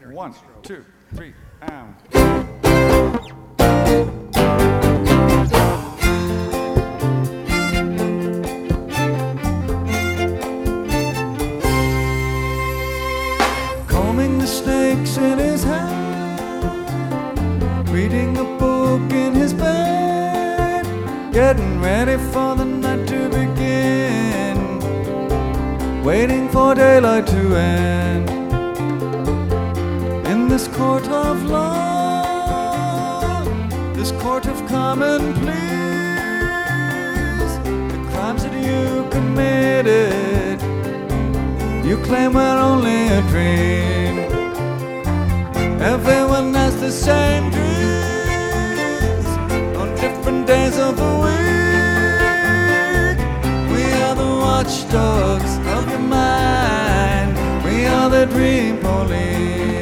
1, 2, 3, and. Combing the snakes in his hand, reading a book in his bed, getting ready for the night to begin, waiting for daylight to end. In this court of law, this court of common pleas, the crimes that you committed, you claim were only a dream. Everyone has the same dreams on different days of the week. We are the watchdogs of your mind. We are the dream police.